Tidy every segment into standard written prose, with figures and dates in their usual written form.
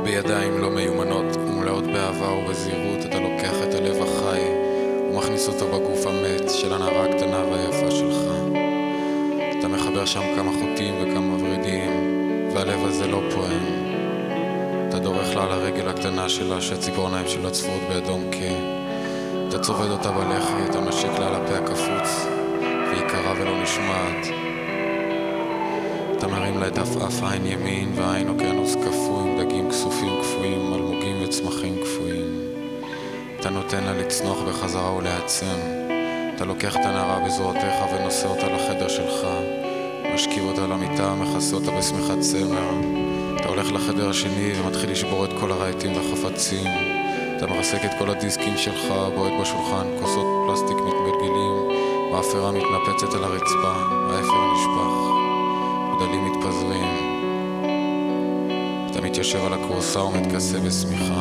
בידיים לא מיומנות ומלאות באהבה ובזהירות אתה לוקח את הלב החי ומכניס אותו בגוף המת של הנערה הקטנה והיפה שלך. אתה מחבר שם כמה חוטים וכמה ורידים והלב הזה לא פועם. אתה דורך לה על הרגל הקטנה שלה שהציפורניים שלה צפות באדום קה. אתה צובד אותה בלחי, אתה נשק לה על הפה הקפוץ והיא קרה ולא נשמעת. אתה מרים לה את אף עין ימין והעין אוקיינוס קפוא עם דגים כסופים קפואים, מלמוגים וצמחים קפואים. אתה נותן לה לצנוח בחזרה ולעצם. אתה לוקח את הנערה בזרועותיך ונושא אותה לחדר שלך, משכיב אותה למיטה, מכסה אותה בשמיכת צמר. אתה הולך לחדר השני ומתחיל לשבור את כל הרהיטים והחפצים. אתה מרסק את כל הדיסקים שלך, בועט בשולחן, כוסות פלסטיק מתגלגלים, מאפרה מתנפצת על הרצפה, האפר נשפך, גדלים מתפזרים. אתה מתיישב על הכורסה ומתכסה בשמיכה.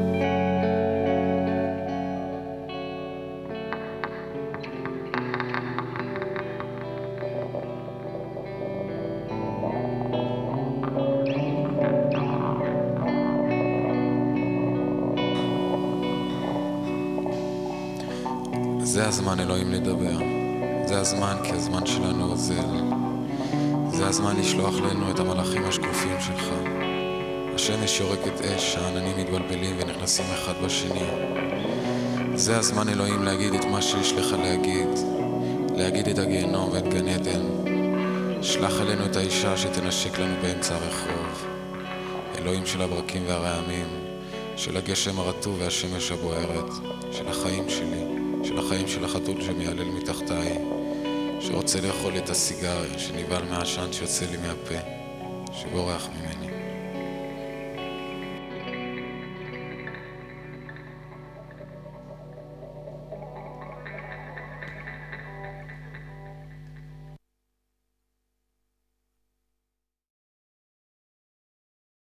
זה הזמן אלוהים לדבר, זה הזמן כי הזמן שלנו עוזר. זה הזמן לשלוח לנו את המלאכים השקופים שלך. השמש יורקת אש, העננים מתבלבלים ונכנסים אחד בשני. זה הזמן אלוהים להגיד את מה שיש לך להגיד, להגיד את הגיהנום ואת גן עדן. שלח אלינו את האישה שתנשק לנו באמצע הרחוב. אלוהים של הברקים והרעמים, של הגשם הרטוב והשמש הבוערת, של החיים שלי, של החיים של החתול שמיילל מתחתיי, שרוצה לאכול את הסיגר שנבעל מהעשן שיוצא לי מהפה, שבורח ממני.